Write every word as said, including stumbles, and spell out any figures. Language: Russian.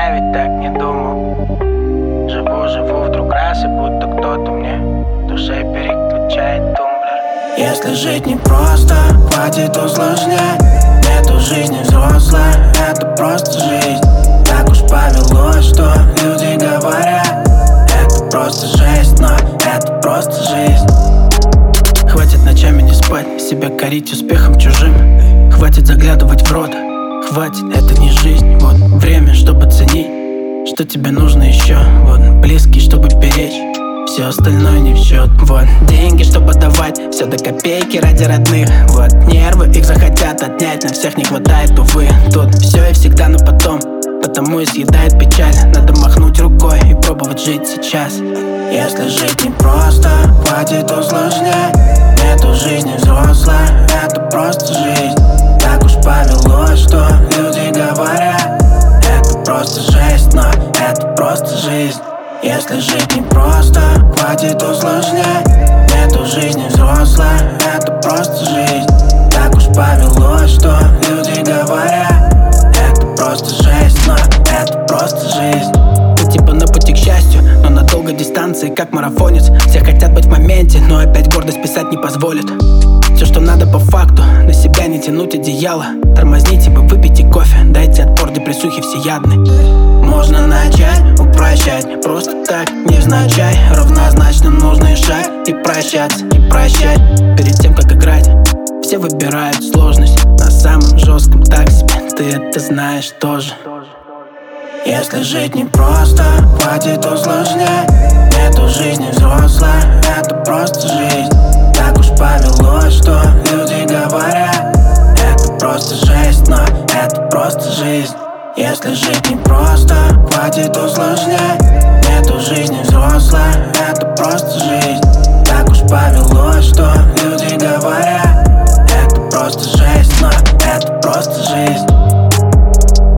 я ведь так не думал. Живу, живу вдруг раз, и будто кто-то мне в душе переключает тумблер. Если жить непросто, хватит усложнять. Нету жизни взрослой, это просто жизнь. Так уж повелось, что люди говорят. Это просто жесть, но это просто жизнь. Хватит ночами не спать, себя корить успехом чужим. Хватит заглядывать в рот, хватит, это не жизнь. Вот время, чтобы ценить, что тебе нужно еще. Вот близкий, чтобы беречь, все остальное не в счет. Вот деньги, чтобы давать, все до копейки ради родных. Вот нервы, их захотят отнять, на всех не хватает, увы. Тут все и всегда на потом, потому и съедает печаль. Надо махнуть рукой и пробовать жить сейчас. Если жить непросто, хватит усложнять. Нету жизни взрослой, это просто жизнь. Так уж повелось, что люди говорят. Это просто жесть, но это просто жизнь. Если жить непросто, хватит усложнять. Нету жизни взрослой, это просто жизнь. Так уж повелось, что люди говорят. Это просто жесть, но это просто жизнь. Ты типа на пути к счастью, но на долгой дистанции, как марафонец. Все хотят быть в моменте, но опять гордость писать не позволит. Все, что надо по факту, на себя не тянуть одеяло. Тормозните бы, выпейте кофе, дайте отпор депрессухи всеядной. Можно начать упрощать, просто так, невзначай. Равнозначно нужный шаг и прощаться, и прощать. Перед тем, как играть, все выбирают сложность. На самом жестком так себе, ты это знаешь тоже. Если жить непросто, хватит усложнять. Нету жизни взрослой, это просто жизнь. Так уж повелось, что люди говорят. Это просто жесть, но это просто жизнь. Если жить непросто, хватит усложнять. Нету жизни взрослой, это просто жизнь.